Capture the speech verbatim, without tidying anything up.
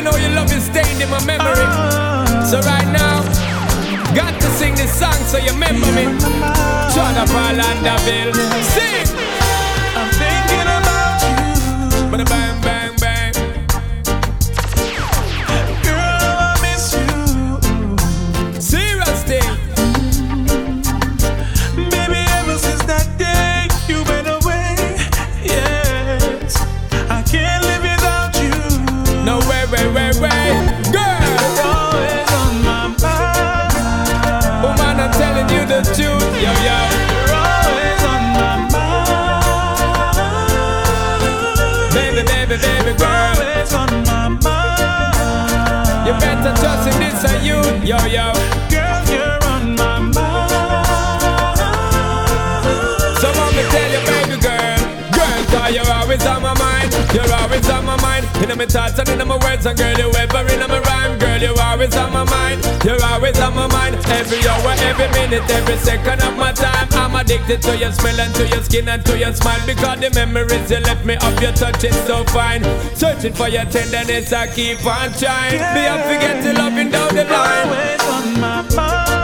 know your love is stained in my memory. So right now, got to sing this song so you remember me. John Paul Anderville. Sing! I'm thinking about you. Bada bang, bang, bang. Girl, I miss you. Serious thing. Baby, ever since that day you went away, yes, I can't live without you. No way, way, way, way. Girl, you're always on my mind. Woman, I'm telling you the truth. Yo, yo. You're always on my mind. Baby, baby, baby, girl. Always on my mind. You better trust in this and you. Yo, yo. Girl, you're on my mind. So let me tell you, baby girl. Girl, cause you're always on my mind. You're always on my mind. In my thoughts and in my words. And girl, you ever in my rhyme. Girl, you're always on my mind. You're always on my mind. Every hour, every minute, every second of my time. I'm addicted to your smell and to your skin and to your smile. Because the memories you left me of your touch is so fine. Searching for your tenderness, I keep on trying. Me, I forget to loving down the line. Always on my mind.